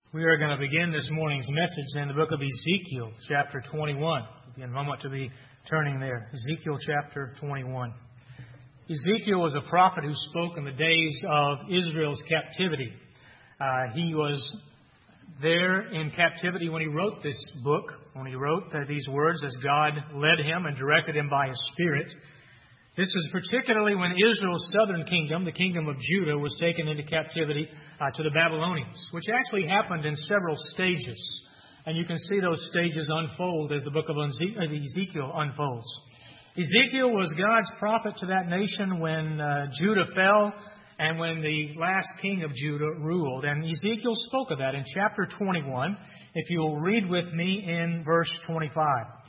We are going to begin this morning's message in the book of Ezekiel, chapter 21. Again, I want to be turning there. Ezekiel chapter 21. Ezekiel was a prophet who spoke in the days of Israel's captivity. He was there in captivity when he wrote this book, when he wrote these words as God led him and directed him by His Spirit. This was particularly when Israel's southern kingdom, the kingdom of Judah, was taken into captivity to the Babylonians, which actually happened in several stages. And you can see those stages unfold as the book of Ezekiel unfolds. Ezekiel was God's prophet to that nation when Judah fell and when the last king of Judah ruled. And Ezekiel spoke of that in chapter 21, if you will read with me in verse 25.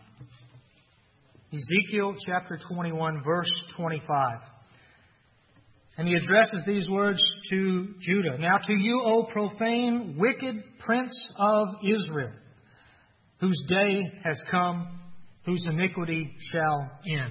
Ezekiel chapter 21, verse 25. And he addresses these words to Judah. Now to you, O profane, wicked prince of Israel, whose day has come, whose iniquity shall end.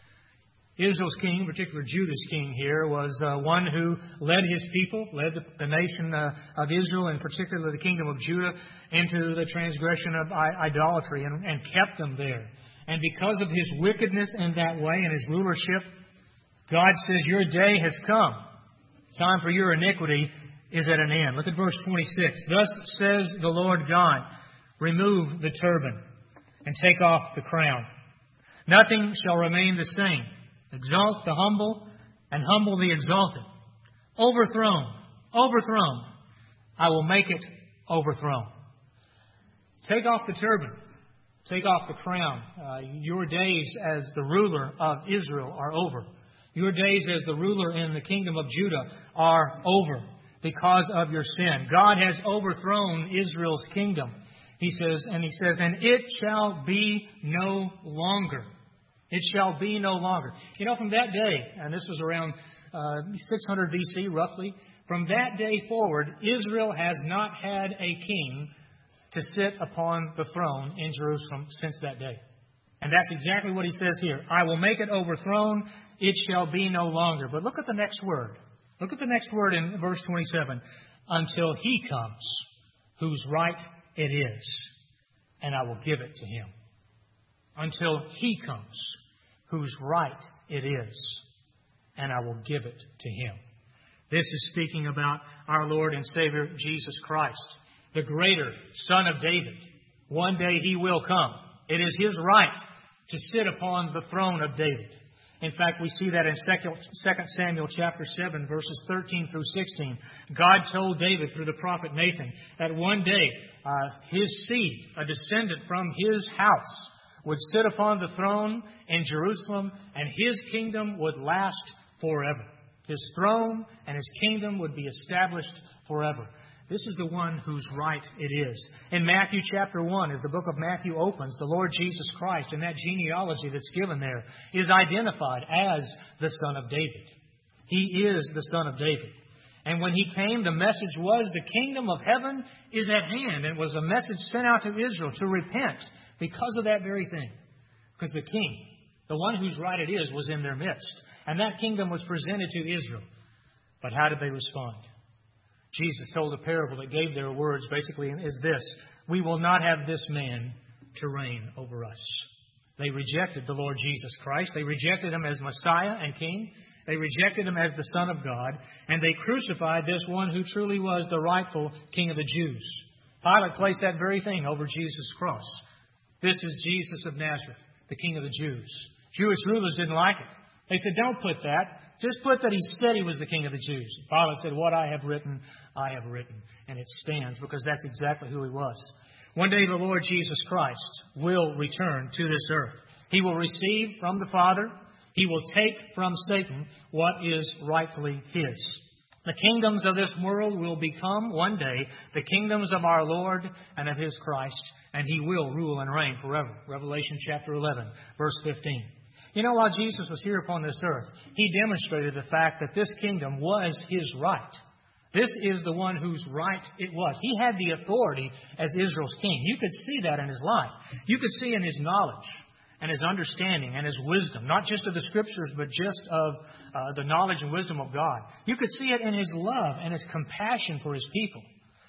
Israel's king, in particular Judah's king here, was one who led his people, led the nation of Israel, in particular the kingdom of Judah, into the transgression of idolatry and kept them there. And because of his wickedness in that way and his rulership, God says, your day has come. Time for your iniquity is at an end. Look at verse 26. Thus says the Lord God, remove the turban and take off the crown. Nothing shall remain the same. Exalt the humble and humble the exalted. Overthrown, overthrown. I will make it overthrown. Take off the turban. Take off the crown. Your days as the ruler of Israel are over. Your days as the ruler in the kingdom of Judah are over because of your sin. God has overthrown Israel's kingdom. He says, and it shall be no longer. It shall be no longer. You know, from that day, and this was around 600 BC roughly, from that day forward, Israel has not had a king to sit upon the throne in Jerusalem since that day. And that's exactly what he says here. I will make it overthrown. It shall be no longer. But look at the next word. Look at the next word in verse 27. Until he comes, whose right it is, and I will give it to him. Until he comes, whose right it is, and I will give it to him. This is speaking about our Lord and Savior, Jesus Christ, the greater Son of David. One day he will come. It is his right to sit upon the throne of David. In fact, we see that in 2 Samuel chapter 7, verses 13 through 16. God told David through the prophet Nathan that one day his seed, a descendant from his house, would sit upon the throne in Jerusalem, and his kingdom would last forever. His throne and his kingdom would be established forever. This is the one whose right it is. In Matthew chapter 1, as the book of Matthew opens, the Lord Jesus Christ, and that genealogy that's given there, is identified as the Son of David. He is the Son of David. And when he came, the message was, the kingdom of heaven is at hand. And it was a message sent out to Israel to repent because of that very thing. Because the king, the one whose right it is, was in their midst. And that kingdom was presented to Israel. But how did they respond? Jesus told a parable that gave their words basically is this: we will not have this man to reign over us. They rejected the Lord Jesus Christ. They rejected him as Messiah and King. They rejected him as the Son of God. And they crucified this one who truly was the rightful King of the Jews. Pilate placed that very thing over Jesus' cross. This is Jesus of Nazareth, the King of the Jews. Jewish rulers didn't like it. They said, don't put that. Just put that he said he was the King of the Jews. Pilate said, what I have written, I have written. And it stands because that's exactly who he was. One day the Lord Jesus Christ will return to this earth. He will receive from the Father. He will take from Satan what is rightfully his. The kingdoms of this world will become one day the kingdoms of our Lord and of his Christ, and he will rule and reign forever. Revelation chapter 11, verse 15. You know, while Jesus was here upon this earth, he demonstrated the fact that this kingdom was his right. This is the one whose right it was. He had the authority as Israel's king. You could see that in his life. You could see in his knowledge and his understanding and his wisdom, not just of the Scriptures, but just of the knowledge and wisdom of God. You could see it in his love and his compassion for his people.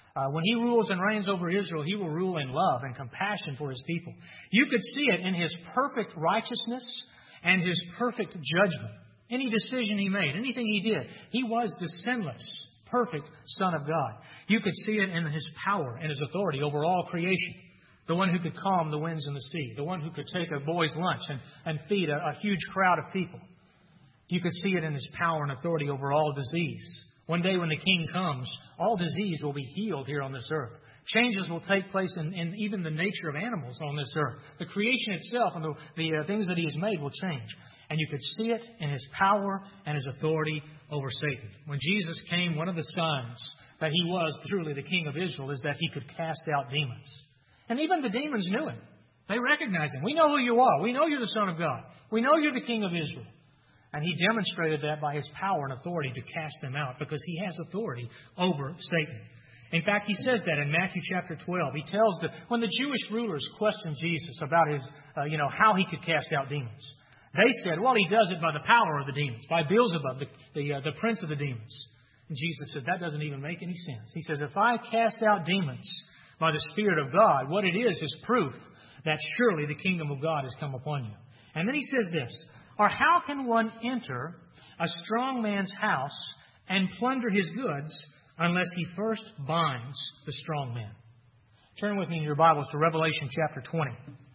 When He rules and reigns over Israel, He will rule in love and compassion for His people. You could see it in His perfect righteousness and His perfect judgment. Any decision He made, anything He did, He was the sinless, perfect Son of God. You could see it in His power and His authority over all creation. The one who could calm the winds and the sea. The one who could take a boy's lunch and feed a huge crowd of people. You could see it in His power and authority over all disease. One day when the King comes, all disease will be healed here on this earth. Changes will take place in even the nature of animals on this earth. The creation itself and the things that He has made will change. And you could see it in His power and His authority over Satan. When Jesus came, one of the signs that He was truly the King of Israel is that He could cast out demons. And even the demons knew Him. They recognized Him. We know who you are. We know you're the Son of God. We know you're the King of Israel. And He demonstrated that by His power and authority to cast them out because He has authority over Satan. In fact, He says that in Matthew chapter 12. He tells when the Jewish rulers questioned Jesus about His, how He could cast out demons. They said, well, He does it by the power of the demons, by Beelzebub, the prince of the demons. And Jesus said, that doesn't even make any sense. He says, if I cast out demons by the Spirit of God, what it is proof that surely the kingdom of God has come upon you. And then He says this, or how can one enter a strong man's house and plunder his goods unless he first binds the strong man? Turn with me in your Bibles to Revelation chapter 20.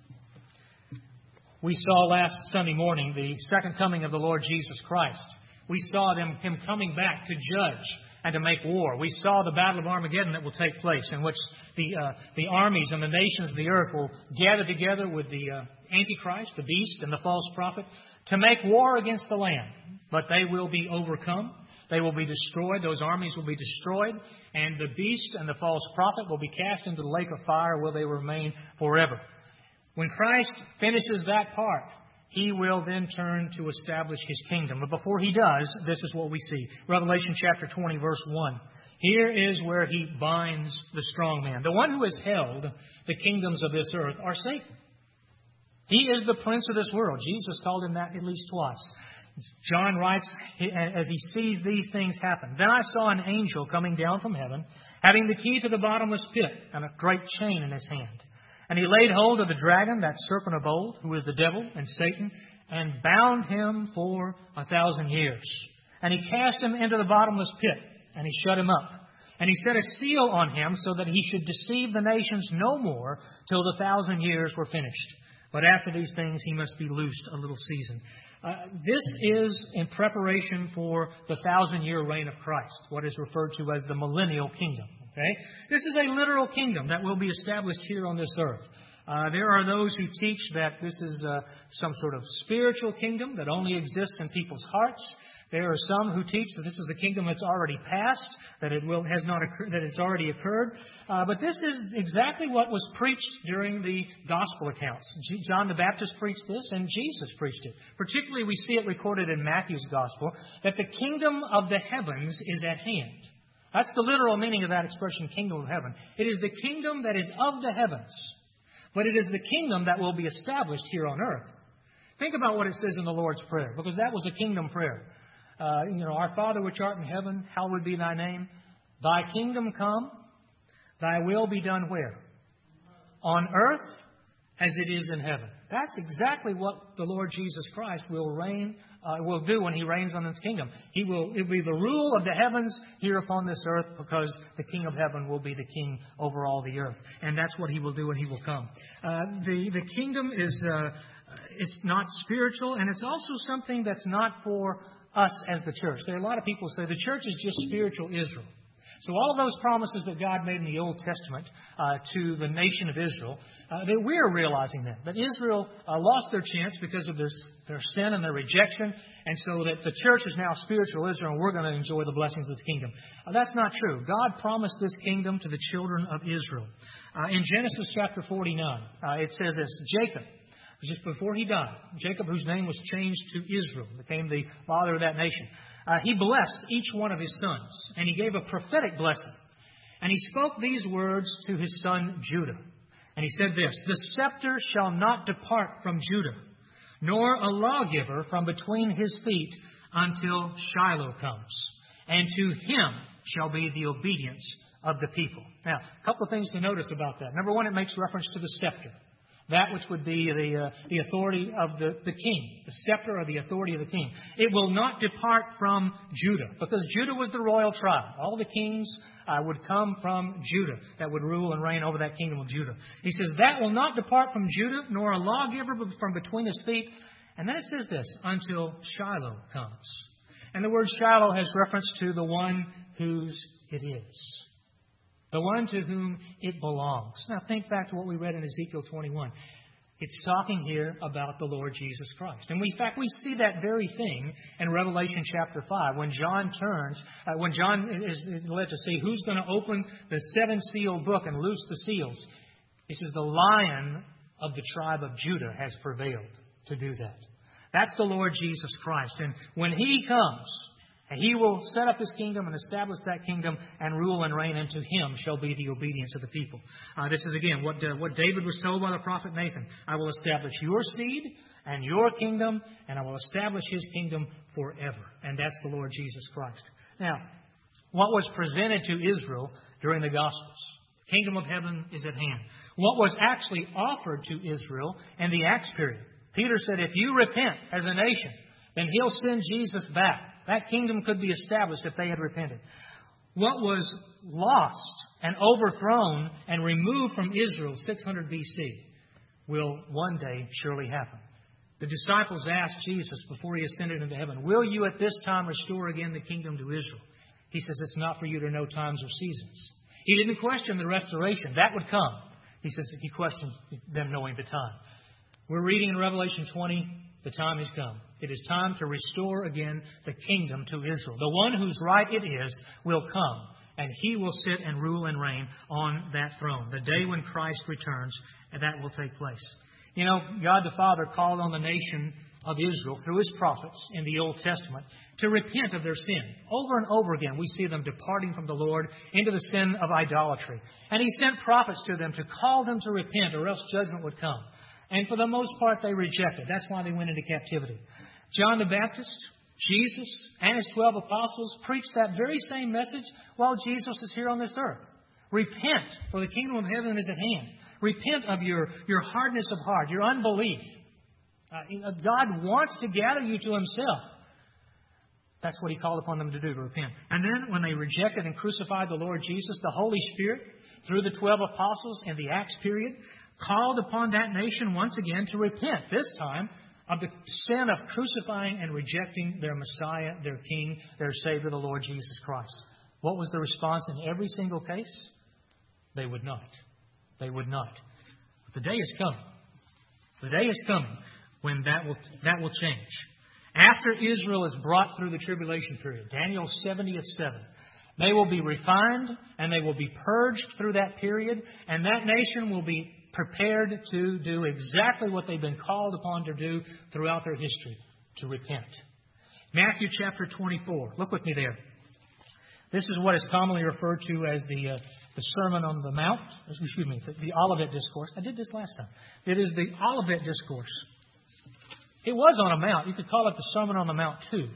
We saw last Sunday morning the second coming of the Lord Jesus Christ. We saw Him coming back to judge and to make war. We saw the battle of Armageddon that will take place, in which the armies and the nations of the earth will gather together with the Antichrist, the beast, and the false prophet to make war against the Lamb. But they will be overcome. They will be destroyed. Those armies will be destroyed. And the beast and the false prophet will be cast into the lake of fire where they remain forever. When Christ finishes that part, He will then turn to establish His kingdom. But before He does, this is what we see. Revelation chapter 20, verse 1. Here is where He binds the strong man. The one who has held the kingdoms of this earth are Satan. He is the prince of this world. Jesus called him that at least twice. John writes, as he sees these things happen, then I saw an angel coming down from heaven, having the key to the bottomless pit and a great chain in his hand. And he laid hold of the dragon, that serpent of old, who is the devil and Satan, and bound him for 1,000 years. And he cast him into the bottomless pit, and he shut him up. And he set a seal on him so that he should deceive the nations no more till the 1,000 years were finished. But after these things he must be loosed a little season. This is in preparation for the 1,000-year reign of Christ, what is referred to as the millennial kingdom. Okay? This is a literal kingdom that will be established here on this earth. There are those who teach that this is some sort of spiritual kingdom that only exists in people's hearts. There are some who teach that this is a kingdom that's already passed, that it's already occurred. But this is exactly what was preached during the gospel accounts. John the Baptist preached this, and Jesus preached it. Particularly, we see it recorded in Matthew's gospel that the kingdom of the heavens is at hand. That's the literal meaning of that expression, kingdom of heaven. It is the kingdom that is of the heavens, but it is the kingdom that will be established here on earth. Think about what it says in the Lord's Prayer, because that was a kingdom prayer. Our Father which art in heaven, hallowed be thy name. Thy kingdom come, thy will be done where? On earth as it is in heaven. That's exactly what the Lord Jesus Christ will do when He reigns on His kingdom. It will be the rule of the heavens here upon this earth, because the King of heaven will be the king over all the earth. And that's what He will do when He will come. The kingdom is it's not spiritual, and it's also something that's not for us as the church. There are a lot of people who say the church is just spiritual Israel. So all of those promises that God made in the Old Testament to the nation of Israel, that we're realizing that Israel lost their chance because of their sin and their rejection, and so that the church is now spiritual Israel, and we're going to enjoy the blessings of this kingdom. That's not true. God promised this kingdom to the children of Israel. In Genesis chapter 49, it says this, Jacob, just before he died, Jacob, whose name was changed to Israel, became the father of that nation. He blessed each one of his sons, and he gave a prophetic blessing. And he spoke these words to his son Judah. And he said this, the scepter shall not depart from Judah, nor a lawgiver from between his feet until Shiloh comes. And to him shall be the obedience of the people. Now, a couple of things to notice about that. Number one, it makes reference to the scepter. That which would be the authority of the king, the scepter or the authority of the king. It will not depart from Judah, because Judah was the royal tribe. All the kings would come from Judah that would rule and reign over that kingdom of Judah. He says, that will not depart from Judah, nor a lawgiver from between his feet. And then it says this, until Shiloh comes. And the word Shiloh has reference to the one whose it is. The one to whom it belongs. Now think back to what we read in Ezekiel 21. It's talking here about the Lord Jesus Christ. And in fact, we see that very thing in Revelation chapter 5. When John is led to see who's going to open the seven-sealed book and loose the seals, he says the Lion of the tribe of Judah has prevailed to do that. That's the Lord Jesus Christ. And when He comes, and He will set up His kingdom and establish that kingdom and rule and reign, and to Him shall be the obedience of the people. This is, again, what David was told by the prophet Nathan. I will establish your seed and your kingdom, and I will establish His kingdom forever. And that's the Lord Jesus Christ. Now, what was presented to Israel during the Gospels? The kingdom of heaven is at hand. What was actually offered to Israel in the Acts period? Peter said, if you repent as a nation, then He'll send Jesus back. That kingdom could be established if they had repented. What was lost and overthrown and removed from Israel 600 BC will one day surely happen. The disciples asked Jesus before He ascended into heaven, will you at this time restore again the kingdom to Israel? He says, it's not for you to know times or seasons. He didn't question the restoration. That would come. He says He questioned them knowing the time. We're reading in Revelation 20, the time has come. It is time to restore again the kingdom to Israel. The one whose right it is will come, and He will sit and rule and reign on that throne. The day when Christ returns, and that will take place. You know, God the Father called on the nation of Israel through His prophets in the Old Testament to repent of their sin. Over and over again, we see them departing from the Lord into the sin of idolatry. And He sent prophets to them to call them to repent, or else judgment would come. And for the most part, they rejected. That's why they went into captivity. John the Baptist, Jesus, and His 12 apostles preached that very same message while Jesus is here on this earth. Repent, for the kingdom of heaven is at hand. Repent of your hardness of heart, your unbelief. God wants to gather you to Himself. That's what He called upon them to do, to repent. And then when they rejected and crucified the Lord Jesus, the Holy Spirit, through the 12 apostles in the Acts period, called upon that nation once again to repent, this time of the sin of crucifying and rejecting their Messiah, their King, their Savior, the Lord Jesus Christ. What was the response in every single case? They would not. They would not. But the day is coming. The day is coming when that will change. After Israel is brought through the tribulation period, Daniel's 70th seven, they will be refined and they will be purged through that period, and that nation will be prepared to do exactly what they've been called upon to do throughout their history, to repent. Matthew chapter 24. Look with me there. This is what is commonly referred to as the Sermon on the Mount. Excuse me, the Olivet Discourse. I did this last time. It is the Olivet Discourse. It was on a mount. You could call it the Sermon on the Mount too.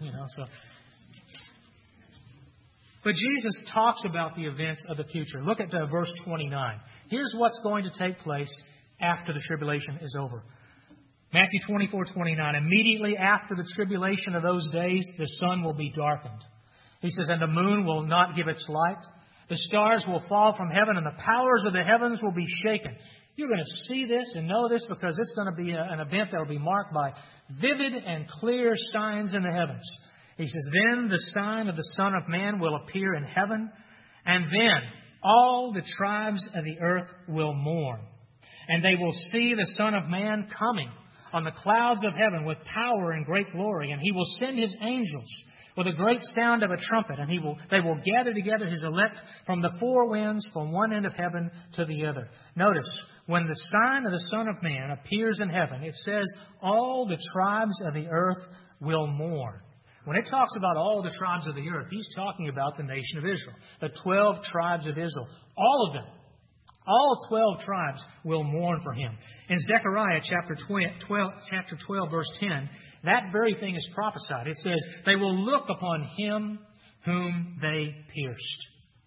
But Jesus talks about the events of the future. Look at verse 29. Here's what's going to take place after the tribulation is over. Matthew 24:29. Immediately after the tribulation of those days, the sun will be darkened. He says, and the moon will not give its light. The stars will fall from heaven, and the powers of the heavens will be shaken. You're going to see this and know this because it's going to be an event that will be marked by vivid and clear signs in the heavens. He says, then the sign of the Son of Man will appear in heaven, and then all the tribes of the earth will mourn. And they will see the Son of Man coming on the clouds of heaven with power and great glory. And He will send His angels with a great sound of a trumpet. And they will gather together His elect from the four winds, from one end of heaven to the other. Notice, when the sign of the Son of Man appears in heaven, it says all the tribes of the earth will mourn. When it talks about all the tribes of the earth, He's talking about the nation of Israel, the 12 tribes of Israel. All of them, all 12 tribes will mourn for Him. In Zechariah chapter 12, verse 10, that very thing is prophesied. It says, they will look upon Him whom they pierced.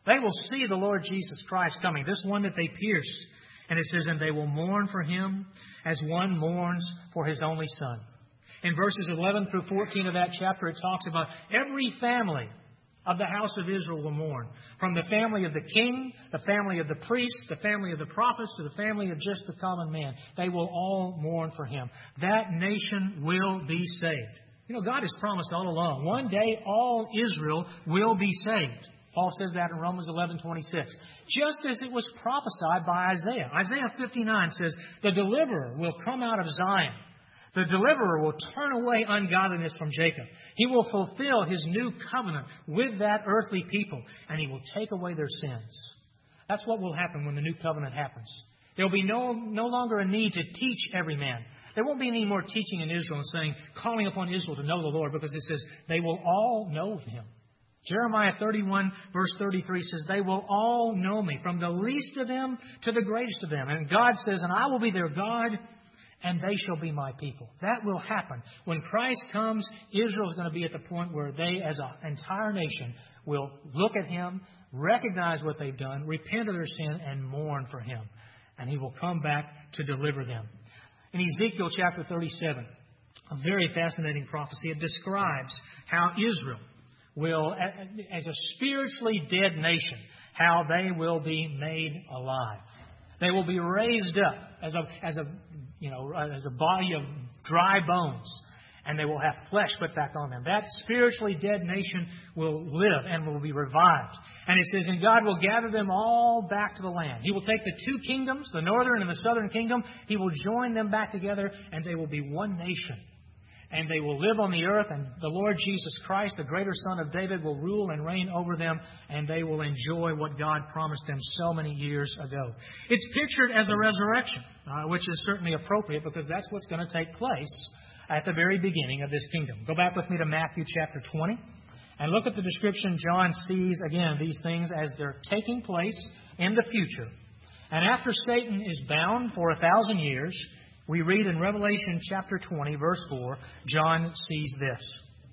They will see the Lord Jesus Christ coming, this one that they pierced. And it says, and they will mourn for him as one mourns for his only son. In verses 11 through 14 of that chapter, it talks about every family of the house of Israel will mourn. From the family of the king, the family of the priests, the family of the prophets, to the family of just the common man. They will all mourn for him. That nation will be saved. You know, God has promised all along, one day all Israel will be saved. Paul says that in Romans 11:26. Just as it was prophesied by Isaiah. Isaiah 59 says, the deliverer will come out of Zion. The deliverer will turn away ungodliness from Jacob. He will fulfill his new covenant with that earthly people, and he will take away their sins. That's what will happen when the new covenant happens. There will be no longer a need to teach every man. There won't be any more teaching in Israel and saying, calling upon Israel to know the Lord, because it says they will all know him. Jeremiah 31 verse 33 says, they will all know me, from the least of them to the greatest of them. And God says, and I will be their God, and they shall be my people. That will happen. When Christ comes, Israel is going to be at the point where they, as an entire nation, will look at him, recognize what they've done, repent of their sin, and mourn for him. And he will come back to deliver them. In Ezekiel chapter 37, a very fascinating prophecy, it describes how Israel will, as a spiritually dead nation, how they will be made alive. They will be raised up as a body of dry bones, and they will have flesh put back on them. That spiritually dead nation will live and will be revived. And it says, and God will gather them all back to the land. He will take the two kingdoms, the northern and the southern kingdom. He will join them back together, and they will be one nation. And they will live on the earth, and the Lord Jesus Christ, the greater Son of David, will rule and reign over them, and they will enjoy what God promised them so many years ago. It's pictured as a resurrection, which is certainly appropriate, because that's what's going to take place at the very beginning of this kingdom. Go back with me to Matthew chapter 20, and look at the description. John sees, again, these things as they're taking place in the future. And after Satan is bound for 1,000 years, we read in Revelation chapter 20, verse 4, John sees this.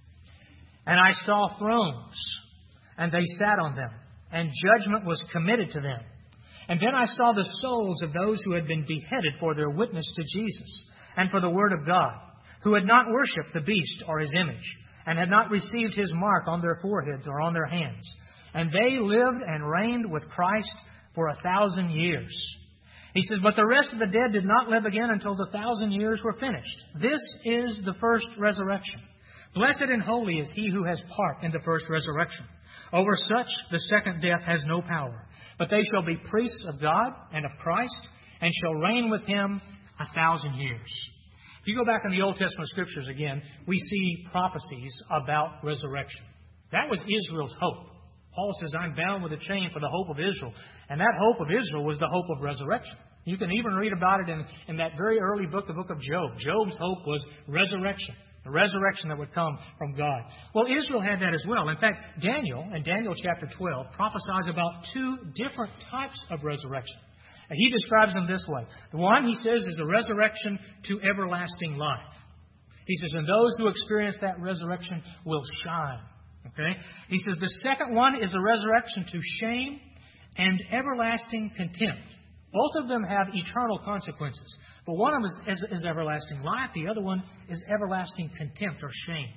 And I saw thrones, and they sat on them, and judgment was committed to them. And then I saw the souls of those who had been beheaded for their witness to Jesus and for the word of God, who had not worshipped the beast or his image, and had not received his mark on their foreheads or on their hands. And they lived and reigned with Christ for 1,000 years. He says, but the rest of the dead did not live again until the 1,000 years were finished. This is the first resurrection. Blessed and holy is he who has part in the first resurrection. Over such the second death has no power. But they shall be priests of God and of Christ, and shall reign with him 1,000 years. If you go back in the Old Testament Scriptures again, we see prophecies about resurrection. That was Israel's hope. Paul says, I'm bound with a chain for the hope of Israel. And that hope of Israel was the hope of resurrection. You can even read about it in that very early book, the book of Job. Job's hope was resurrection, the resurrection that would come from God. Well, Israel had that as well. In fact, Daniel, in Daniel chapter 12, prophesies about two different types of resurrection. He describes them this way. The one, he says, is the resurrection to everlasting life. He says, and those who experience that resurrection will shine. Okay? He says the second one is a resurrection to shame and everlasting contempt. Both of them have eternal consequences. But one of them is everlasting life. The other one is everlasting contempt or shame.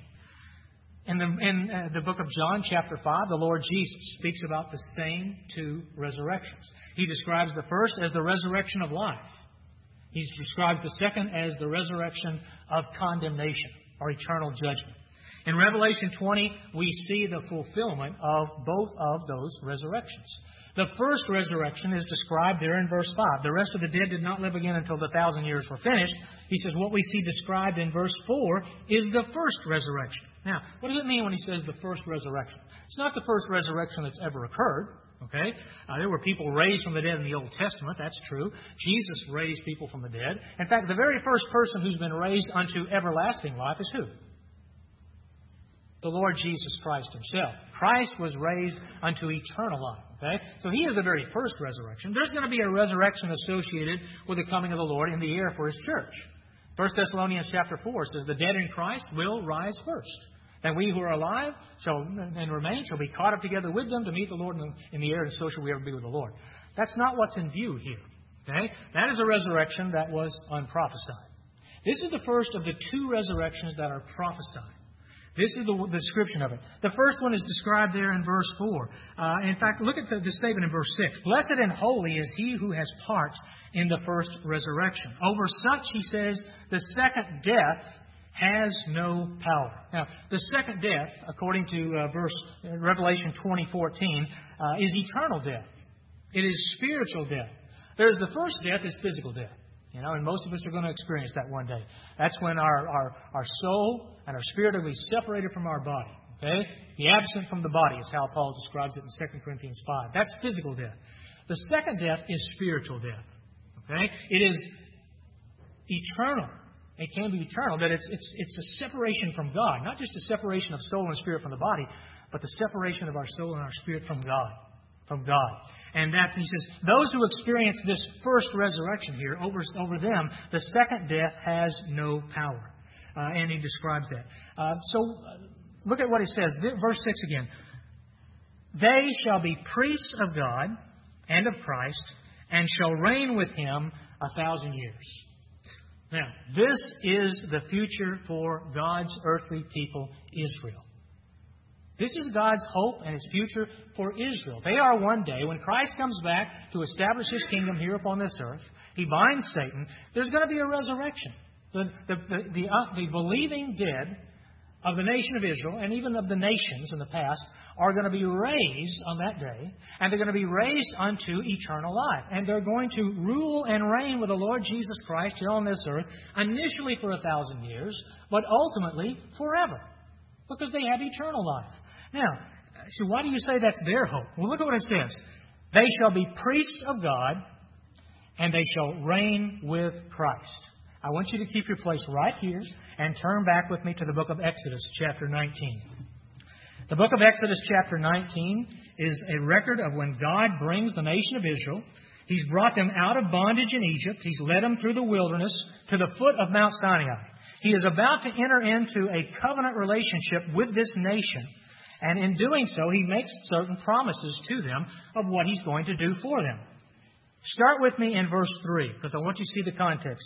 In the book of John, chapter 5, the Lord Jesus speaks about the same two resurrections. He describes the first as the resurrection of life. He describes the second as the resurrection of condemnation or eternal judgment. In Revelation 20, we see the fulfillment of both of those resurrections. The first resurrection is described there in verse 5. The rest of the dead did not live again until the 1,000 years were finished. He says what we see described in verse 4 is the first resurrection. Now, what does it mean when he says the first resurrection? It's not the first resurrection that's ever occurred. Okay? There were people raised from the dead in the Old Testament. That's true. Jesus raised people from the dead. In fact, the very first person who's been raised unto everlasting life is who? The Lord Jesus Christ himself. Christ was raised unto eternal life. Okay? So he is the very first resurrection. There's going to be a resurrection associated with the coming of the Lord in the air for his church. 1 Thessalonians chapter 4 says the dead in Christ will rise first. Then we who are alive and remain shall be caught up together with them to meet the Lord in the air, and so shall we ever be with the Lord. That's not what's in view here. Okay? That is a resurrection that was unprophesied. This is the first of the two resurrections that are prophesied. This is the description of it. The first one is described there in verse 4. In fact, look at the statement in verse 6. Blessed and holy is he who has part in the first resurrection. Over such, he says, the second death has no power. Now, the second death, according to Revelation 20:14, is eternal death. It is spiritual death. There's the first death is physical death. And most of us are going to experience that one day. That's when our soul and our spirit will be separated from our body. Okay? The absent from the body is how Paul describes it in 2 Corinthians 5. That's physical death. The second death is spiritual death. Okay? It is eternal. It can be eternal. That it's a separation from God. Not just a separation of soul and spirit from the body, but the separation of our soul and our spirit from God. From God. And that, he says, those who experience this first resurrection here, over them, the second death has no power. And he describes that. So look at what he says. Verse 6 again. They shall be priests of God and of Christ, and shall reign with him 1,000 years. Now, this is the future for God's earthly people, Israel. This is God's hope and His future for Israel. They are one day, when Christ comes back to establish His kingdom here upon this earth, He binds Satan, there's going to be a resurrection. The believing dead of the nation of Israel, and even of the nations in the past, are going to be raised on that day, and they're going to be raised unto eternal life. And they're going to rule and reign with the Lord Jesus Christ here on this earth, initially for 1,000 years, but ultimately forever, because they have eternal life. Now, so why do you say that's their hope? Well, look at what it says. They shall be priests of God, and they shall reign with Christ. I want you to keep your place right here and turn back with me to the book of Exodus, chapter 19. The book of Exodus, chapter 19, is a record of when God brings the nation of Israel. He's brought them out of bondage in Egypt. He's led them through the wilderness to the foot of Mount Sinai. He is about to enter into a covenant relationship with this nation. And in doing so, He makes certain promises to them of what He's going to do for them. Start with me in verse 3, because I want you to see the context.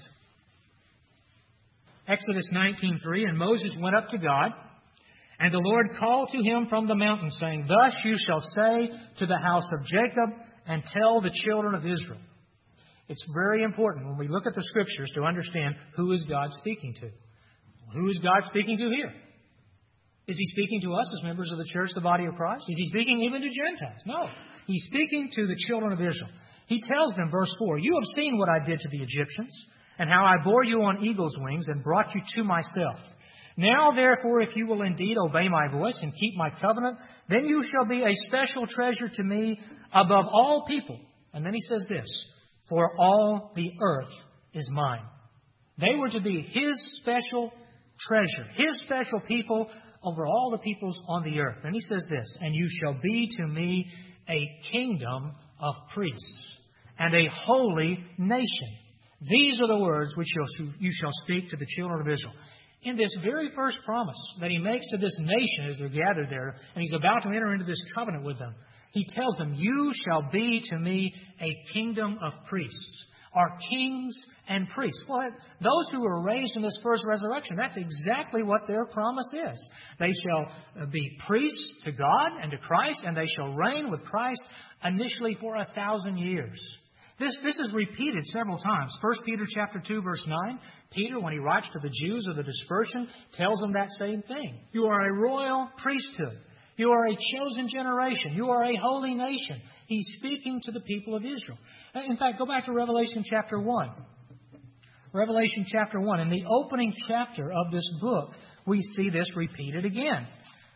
Exodus 19:3, and Moses went up to God, and the Lord called to him from the mountain, saying, Thus you shall say to the house of Jacob, and tell the children of Israel. It's very important when we look at the Scriptures to understand who is God speaking to. Who is God speaking to here? Is He speaking to us as members of the church, the body of Christ? Is He speaking even to Gentiles? No. He's speaking to the children of Israel. He tells them, verse 4, You have seen what I did to the Egyptians, and how I bore you on eagle's wings and brought you to myself. Now, therefore, if you will indeed obey my voice and keep my covenant, then you shall be a special treasure to me above all people. And then he says this, For all the earth is mine. They were to be His special treasure, His special people over all the peoples on the earth. And he says this, And you shall be to me a kingdom of priests and a holy nation. These are the words which you shall speak to the children of Israel. In this very first promise that He makes to this nation as they're gathered there, and He's about to enter into this covenant with them, He tells them, You shall be to me a kingdom of priests. Are kings and priests. Well, those who were raised in this first resurrection, that's exactly what their promise is. They shall be priests to God and to Christ, and they shall reign with Christ initially for 1,000 years. This is repeated several times. 1 Peter chapter 2, verse 9. Peter, when he writes to the Jews of the dispersion, tells them that same thing. You are a royal priesthood. You are a chosen generation. You are a holy nation. He's speaking to the people of Israel. In fact, go back to Revelation chapter 1. Revelation chapter 1. In the opening chapter of this book, we see this repeated again.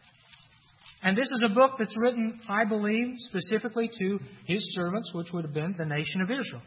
And this is a book that's written, I believe, specifically to His servants, which would have been the nation of Israel.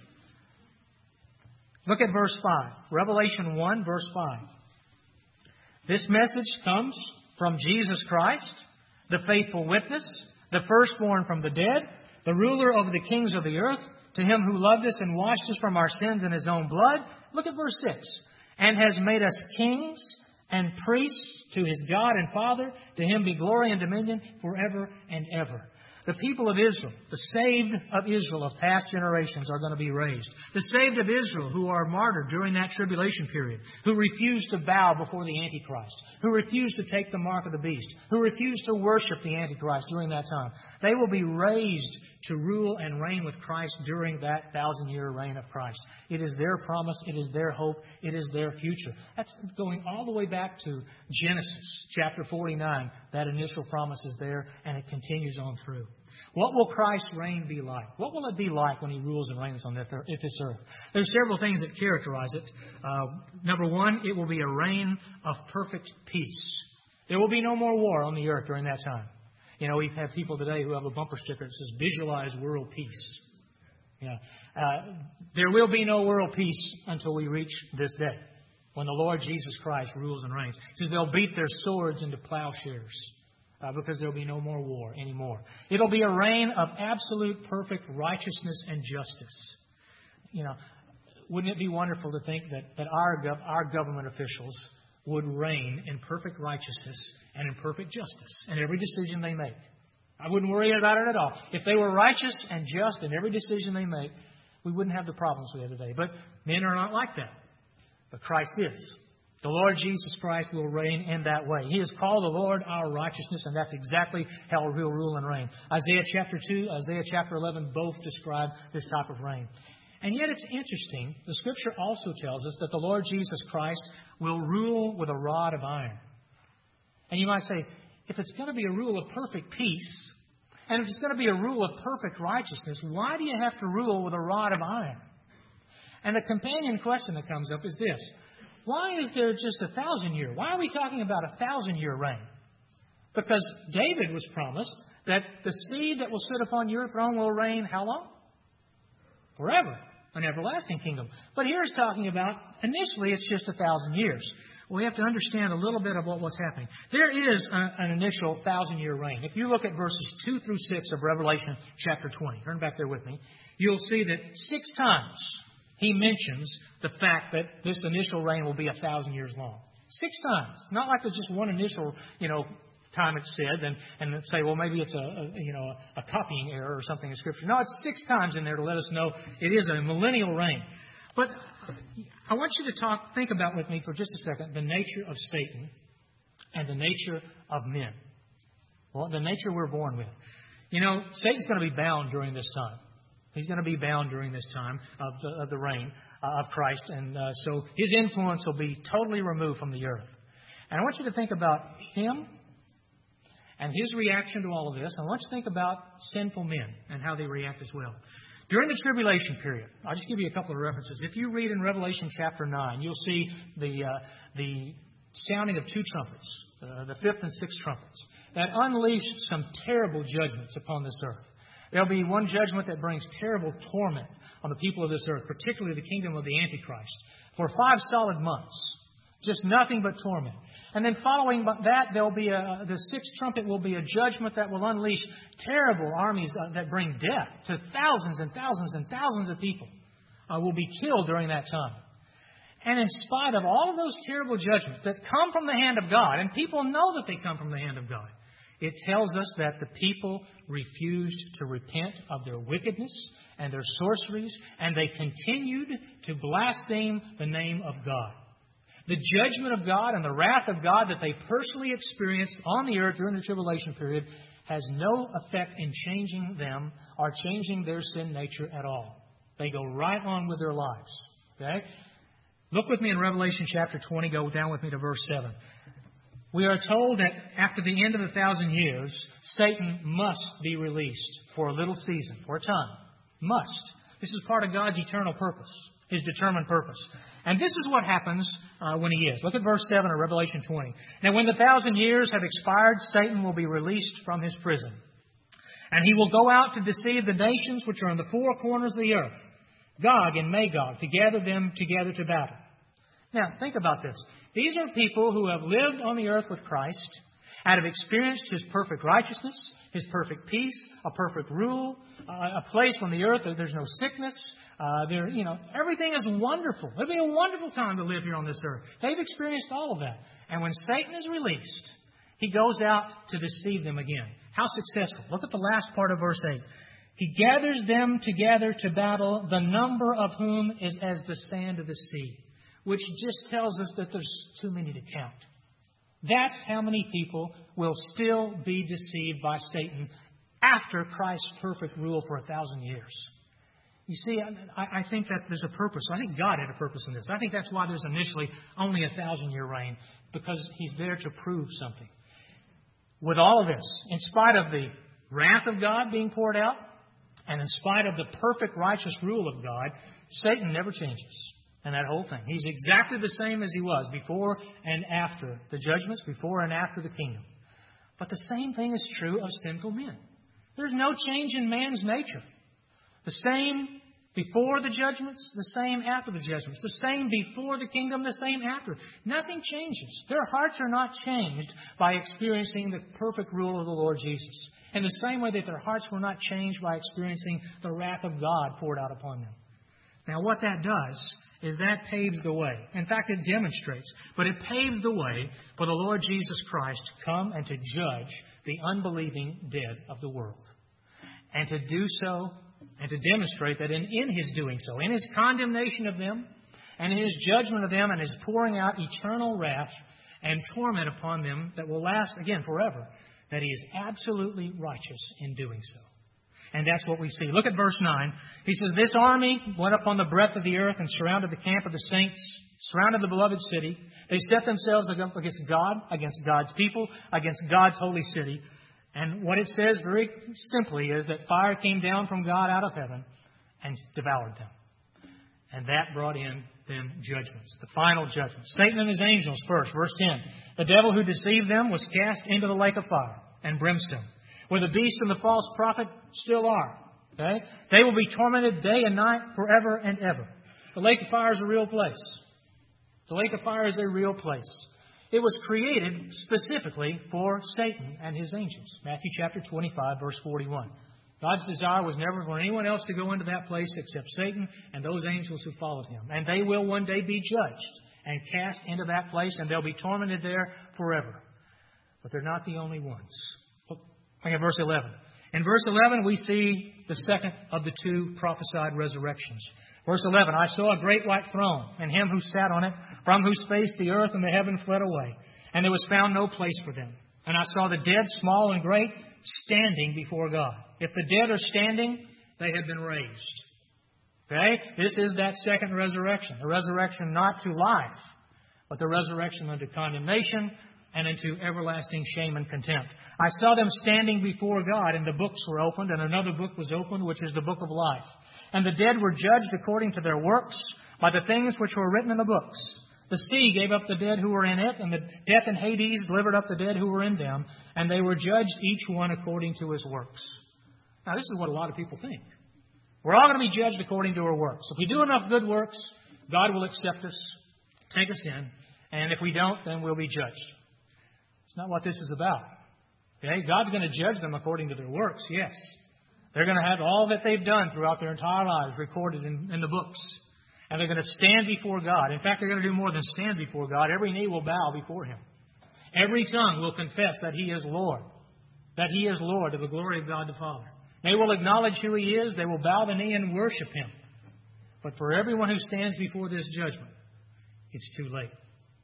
Look at verse 5. Revelation 1, verse 5. This message comes from Jesus Christ, the faithful witness, the firstborn from the dead, the ruler over the kings of the earth, to Him who loved us and washed us from our sins in His own blood. Look at verse 6. And has made us kings and priest to his God and Father. To him be glory and dominion forever and ever. The people of Israel, the saved of Israel of past generations are going to be raised. The saved of Israel who are martyred during that tribulation period, who refuse to bow before the Antichrist, who refuse to take the mark of the beast, who refuse to worship the Antichrist during that time, they will be raised to rule and reign with Christ during that 1,000-year reign of Christ. It is their promise. It is their hope. It is their future. That's going all the way back to Genesis chapter 49. That initial promise is there, and it continues on through. What will Christ's reign be like? What will it be like when He rules and reigns on this earth? There's several things that characterize it. Number one, it will be a reign of perfect peace. There will be no more war on the earth during that time. You know, we've had people today who have a bumper sticker that says, "Visualize world peace." Yeah. There will be no world peace until we reach this day, when the Lord Jesus Christ rules and reigns. He says they'll beat their swords into plowshares because there will be no more war anymore. It'll be a reign of absolute perfect righteousness and justice. You know, wouldn't it be wonderful to think that our government officials would reign in perfect righteousness and in perfect justice in every decision they make? I wouldn't worry about it at all. If they were righteous and just in every decision they make, we wouldn't have the problems we have today. But men are not like that. But Christ is. The Lord Jesus Christ will reign in that way. He is called the Lord our righteousness, and that's exactly how He'll rule and reign. Isaiah chapter 2, Isaiah chapter 11 both describe this type of reign. And yet it's interesting, the Scripture also tells us that the Lord Jesus Christ will rule with a rod of iron. And you might say, if it's going to be a rule of perfect peace, and if it's going to be a rule of perfect righteousness, why do you have to rule with a rod of iron? And the companion question that comes up is this: why is there just 1,000-year? Why are we talking about 1,000-year reign? Because David was promised that the seed that will sit upon your throne will reign how long? Forever. An everlasting kingdom. But here it's talking about, initially, it's just 1,000 years. We have to understand a little bit of what's happening. There is an initial 1,000-year reign. If you look at verses 2 through 6 of Revelation chapter 20, turn back there with me, you'll see that 6 times he mentions the fact that this initial reign will be 1,000 years long. 6 times. Not like there's just one initial, time it's said, and say, well, maybe it's a copying error or something in Scripture. No, it's 6 times in there to let us know it is a millennial reign. But I want you to think about with me for just a second the nature of Satan and the nature of men. Well, the nature we're born with. Satan's going to be bound during this time. He's going to be bound during this time of the reign of Christ, and so his influence will be totally removed from the earth. And I want you to think about him and his reaction to all of this. I want you to think about sinful men and how they react as well. During the tribulation period, I'll just give you a couple of references. If you read in Revelation chapter 9, you'll see the sounding of 2 trumpets, the 5th and 6th trumpets, that unleash some terrible judgments upon this earth. There'll be one judgment that brings terrible torment on the people of this earth, particularly the kingdom of the Antichrist, for 5 solid months. Just nothing but torment. And then following that, there'll be the 6th trumpet will be a judgment that will unleash terrible armies that bring death to thousands and thousands and thousands of people will be killed during that time. And in spite of all of those terrible judgments that come from the hand of God, and people know that they come from the hand of God, it tells us that the people refused to repent of their wickedness and their sorceries, and they continued to blaspheme the name of God. The judgment of God and the wrath of God that they personally experienced on the earth during the tribulation period has no effect in changing them or changing their sin nature at all. They go right on with their lives. Okay? Look with me in Revelation chapter 20. Go down with me to verse 7. We are told that after the end of 1,000 years, Satan must be released for a little season, for a time. Must. This is part of God's eternal purpose, His determined purpose. And this is what happens when he is. Look at verse 7 of Revelation 20. Now, when the 1,000 years have expired, Satan will be released from his prison. And he will go out to deceive the nations which are in the 4 corners of the earth, Gog and Magog, to gather them together to battle. Now, think about this. These are people who have lived on the earth with Christ and have experienced His perfect righteousness, His perfect peace, a perfect rule, a place on the earth that there's no sickness, Everything is wonderful. It'll be a wonderful time to live here on this earth. They've experienced all of that. And when Satan is released, he goes out to deceive them again. How successful? Look at the last part of verse 8. He gathers them together to battle, the number of whom is as the sand of the sea, which just tells us that there's too many to count. That's how many people will still be deceived by Satan after Christ's perfect rule for 1,000 years. You see, I think that there's a purpose. I think God had a purpose in this. I think that's why there's initially only a 1,000-year reign, because He's there to prove something. With all of this, in spite of the wrath of God being poured out, and in spite of the perfect righteous rule of God, Satan never changes. And that whole thing. He's exactly the same as he was before and after the judgments, before and after the kingdom. But the same thing is true of sinful men. There's no change in man's nature. The same before the judgments, the same after the judgments. The same before the kingdom, the same after. Nothing changes. Their hearts are not changed by experiencing the perfect rule of the Lord Jesus. In the same way that their hearts were not changed by experiencing the wrath of God poured out upon them. Now what that does is that paves the way. In fact, it demonstrates, but it paves the way for the Lord Jesus Christ to come and to judge the unbelieving dead of the world. And to do so, and to demonstrate that in His doing so, in His condemnation of them, and in His judgment of them, and His pouring out eternal wrath and torment upon them that will last, again, forever, that He is absolutely righteous in doing so. And that's what we see. Look at verse 9. He says, "This army went up on the breadth of the earth and surrounded the camp of the saints, surrounded the beloved city. They set themselves against God, against God's people, against God's holy city." And what it says very simply is that fire came down from God out of heaven and devoured them. And that brought in them judgments, the final judgments. Satan and his angels first. Verse 10. "The devil who deceived them was cast into the lake of fire and brimstone, where the beast and the false prophet still are." Okay? "They will be tormented day and night forever and ever." The lake of fire is a real place. The lake of fire is a real place. It was created specifically for Satan and his angels. Matthew chapter 25, verse 41. God's desire was never for anyone else to go into that place except Satan and those angels who followed him. And they will one day be judged and cast into that place, and they'll be tormented there forever. But they're not the only ones. Look at verse 11. In verse 11, we see the second of the two prophesied resurrections. Verse 11, "I saw a great white throne, and Him who sat on it, from whose face the earth and the heaven fled away, and there was found no place for them. And I saw the dead, small and great, standing before God." If the dead are standing, they have been raised. Okay? This is that second resurrection. The resurrection not to life, but the resurrection unto condemnation and into everlasting shame and contempt. "I saw them standing before God, and the books were opened, and another book was opened, which is the book of life. And the dead were judged according to their works by the things which were written in the books. The sea gave up the dead who were in it, and the death and Hades delivered up the dead who were in them, and they were judged each one according to his works." Now, this is what a lot of people think. We're all going to be judged according to our works. If we do enough good works, God will accept us, take us in, and if we don't, then we'll be judged. It's not what this is about. Okay? God's going to judge them according to their works, yes. They're going to have all that they've done throughout their entire lives recorded in the books. And they're going to stand before God. In fact, they're going to do more than stand before God. Every knee will bow before Him. Every tongue will confess that He is Lord. That He is Lord to the glory of God the Father. They will acknowledge who He is. They will bow the knee and worship Him. But for everyone who stands before this judgment, it's too late.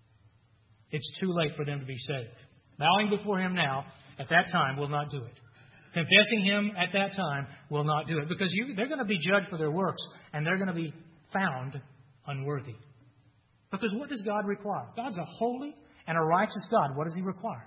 It's too late for them to be saved. Bowing before Him now, at that time, will not do it. Confessing Him at that time will not do it. Because they're going to be judged for their works, and they're going to be found unworthy. Because what does God require? God's a holy and a righteous God. What does He require?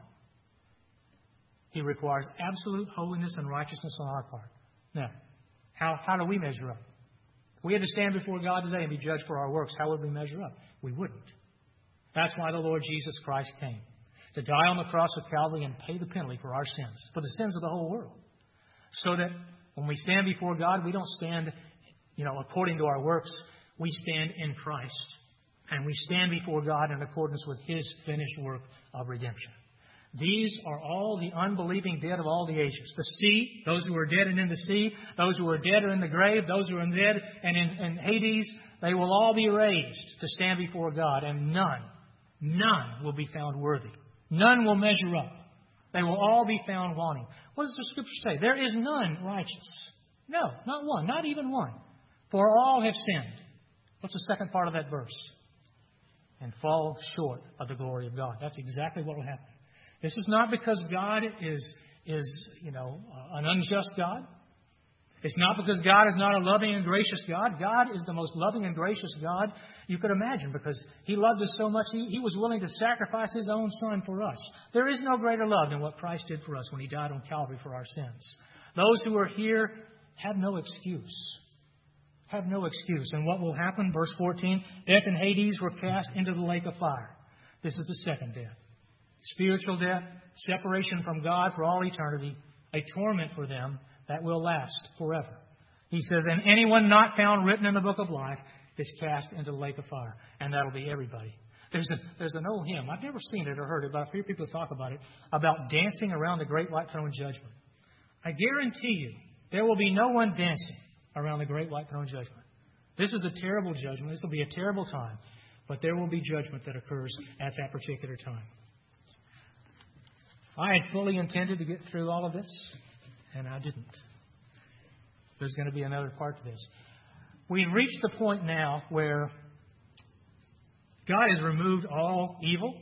He requires absolute holiness and righteousness on our part. Now, how do we measure up? If we had to stand before God today and be judged for our works, how would we measure up? We wouldn't. That's why the Lord Jesus Christ came. To die on the cross of Calvary and pay the penalty for our sins, for the sins of the whole world. So that when we stand before God, we don't stand, according to our works. We stand in Christ. And we stand before God in accordance with His finished work of redemption. These are all the unbelieving dead of all the ages. The sea, those who are dead and in the sea, those who are dead are in the grave, those who are dead and in Hades, they will all be raised to stand before God, and none will be found worthy. None will measure up. They will all be found wanting. What does the Scripture say? There is none righteous. No, not one, not even one. For all have sinned. What's the second part of that verse? And fall short of the glory of God. That's exactly what will happen. This is not because God is an unjust God. It's not because God is not a loving and gracious God. God is the most loving and gracious God you could imagine, because He loved us so much, He was willing to sacrifice His own Son for us. There is no greater love than what Christ did for us when He died on Calvary for our sins. Those who are here have no excuse. Have no excuse. And what will happen? Verse 14, death and Hades were cast into the lake of fire. This is the second death. Spiritual death, separation from God for all eternity, a torment for them that will last forever. He says, and anyone not found written in the book of life is cast into the lake of fire. And that'll be everybody. There's an old hymn. I've never seen it or heard it, but I hear people talk about it, about dancing around the great white throne judgment. I guarantee you, there will be no one dancing around the great white throne judgment. This is a terrible judgment. This will be a terrible time. But there will be judgment that occurs at that particular time. I had fully intended to get through all of this, and I didn't. There's going to be another part to this. We've reached the point now where God has removed all evil.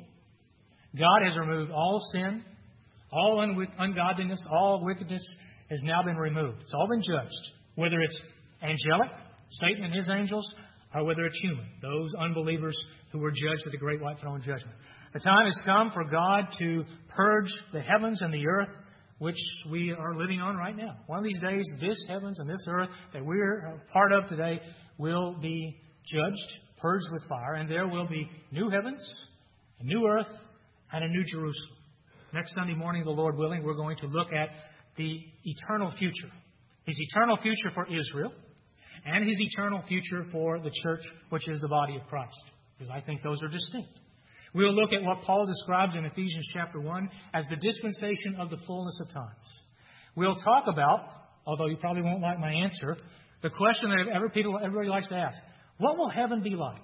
God has removed all sin. All ungodliness, all wickedness has now been removed. It's all been judged. Whether it's angelic, Satan and his angels, or whether it's human, those unbelievers who were judged at the great white throne judgment. The time has come for God to purge the heavens and the earth, which we are living on right now. One of these days, this heavens and this earth that we're a part of today will be judged, purged with fire, and there will be new heavens, a new earth, and a new Jerusalem. Next Sunday morning, the Lord willing, we're going to look at the eternal future. His eternal future for Israel, and His eternal future for the church, which is the body of Christ. Because I think those are distinct. We'll look at what Paul describes in Ephesians chapter 1 as the dispensation of the fullness of times. We'll talk about, although you probably won't like my answer, the question that everybody likes to ask: what will heaven be like?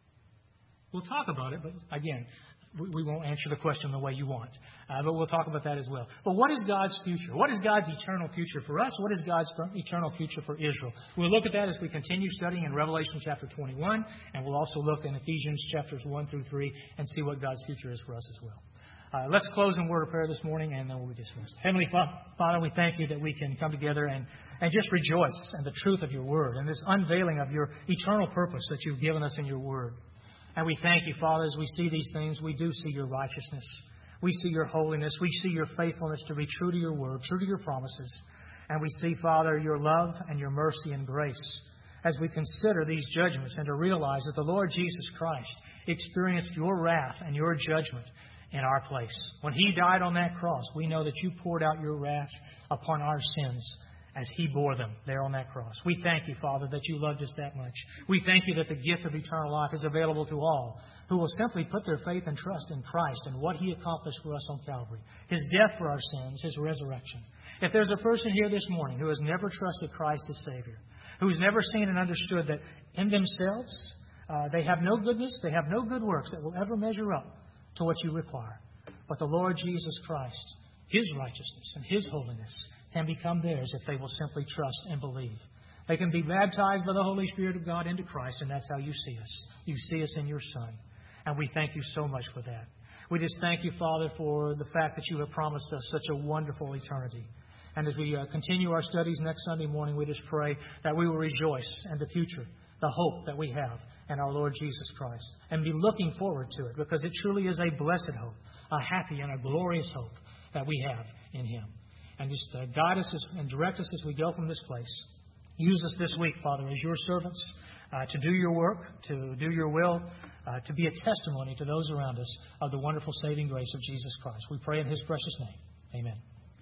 We'll talk about it, but again, we won't answer the question the way you want. But we'll talk about that as well. But what is God's future? What is God's eternal future for us? What is God's eternal future for Israel? We'll look at that as we continue studying in Revelation chapter 21. And we'll also look in Ephesians chapters 1 through 3 and see what God's future is for us as well. Let's close in word of prayer this morning, and then we'll be dismissed. Heavenly Father, we thank You that we can come together and just rejoice in the truth of Your word and this unveiling of Your eternal purpose that You've given us in Your word. And we thank You, Father, as we see these things, we do see Your righteousness. We see Your holiness. We see Your faithfulness to be true to Your word, true to Your promises. And we see, Father, Your love and Your mercy and grace as we consider these judgments and to realize that the Lord Jesus Christ experienced Your wrath and Your judgment in our place. When He died on that cross, we know that You poured out Your wrath upon our sins as He bore them there on that cross. We thank You, Father, that You loved us that much. We thank You that the gift of eternal life is available to all who will simply put their faith and trust in Christ and what He accomplished for us on Calvary. His death for our sins, His resurrection. If there's a person here this morning who has never trusted Christ as Savior, who has never seen and understood that in themselves they have no goodness, they have no good works that will ever measure up to what You require, but the Lord Jesus Christ, His righteousness and His holiness can become theirs if they will simply trust and believe. They can be baptized by the Holy Spirit of God into Christ, and that's how You see us. You see us in Your Son. And we thank You so much for that. We just thank You, Father, for the fact that You have promised us such a wonderful eternity. And as we continue our studies next Sunday morning, we just pray that we will rejoice in the future, the hope that we have in our Lord Jesus Christ, and be looking forward to it, because it truly is a blessed hope, a happy and a glorious hope that we have in Him. And just guide us and direct us as we go from this place. Use us this week, Father, as Your servants to do Your work, to do Your will, to be a testimony to those around us of the wonderful saving grace of Jesus Christ. We pray in His precious name. Amen.